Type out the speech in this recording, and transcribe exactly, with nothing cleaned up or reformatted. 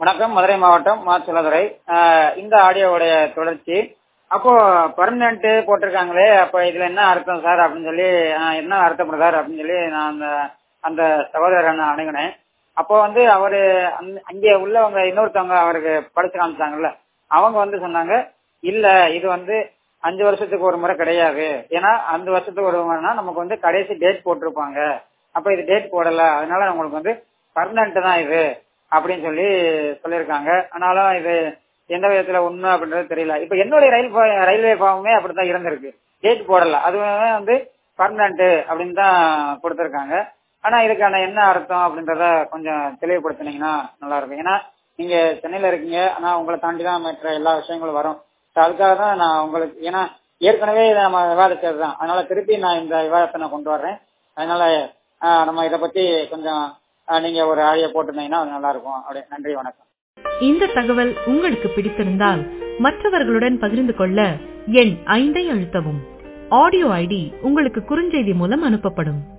வணக்கம், மதுரை மாவட்டம் மா செல்லதுரை. இந்த ஆடியோவுடைய தொடர்ச்சி. அப்போ பர்மனன்ட் போட்டிருக்காங்களே, அப்ப இதுல என்ன அர்த்தம் சார் அப்படின்னு சொல்லி ஆஹ் என்ன அர்த்தப்படுது சார் அப்படின்னு சொல்லி நான் அந்த அந்த சகோதரரை அணுகினேன். அப்போ வந்து அவரு அந்த- அங்கே உள்ளவங்க இன்னொருத்தவங்க அவருக்கு படிச்சு காமிச்சாங்கல்ல, அவங்க வந்து சொன்னாங்க, இல்ல இது வந்து அஞ்சு வருஷத்துக்கு ஒரு முறை கிடையாது. ஏன்னா அஞ்சு வருஷத்துக்கு ஒரு முறைனா நமக்கு வந்து கடைசி டேட் போட்டிருப்பாங்க. அப்ப இது டேட் போடல, அதனால உங்களுக்கு வந்து பர்மனன்ட் தான் இது அப்படின்னு சொல்லி சொல்லியிருக்காங்க. ஆனாலும் இது எந்த விதத்துல உண்மை அப்படின்றது தெரியல. இப்ப என்னுடைய ரயில் பா- ரயில்வே பாவமே அப்படித்தான் இருந்திருக்கு. டேட் போடல, அதுவே வந்து பர்மனன்ட் அப்படின்னு தான் கொடுத்திருக்காங்க. ஆனா இதுக்கான என்ன அர்த்தம் அப்படின்றத கொஞ்சம் தெளிவுபடுத்தினீங்கன்னா நல்லா இருக்கும். ஏன்னா நீங்க சென்னையில இருக்கீங்க, ஆனா உங்களை தாண்டி தான் மற்ற எல்லா விஷயங்களும் வரும். So அதுக்காக தான் நான் உங்களுக்கு, ஏன்னா ஏற்கனவே இதை நம்ம விவாதிச்சது தான், அதனால திருப்பி நான் இந்த விவாதத்தை நான் கொண்டு வர்றேன். அதனால ஆஹ் நம்ம இதை பத்தி கொஞ்சம் ஆஹ் நீங்க ஒரு ஆடியோ போட்டிருந்தீங்கன்னா அது நல்லா இருக்கும். அப்படியே நன்றி, வணக்கம். இந்த தகவல் உங்களுக்கு பிடித்திருந்தால் மற்றவர்களுடன் பகிர்ந்து கொள்ள எண் ஐந்தை அழுத்தவும். ஆடியோ ஐடி உங்களுக்கு குறுஞ்செய்தி மூலம் அனுப்பப்படும்.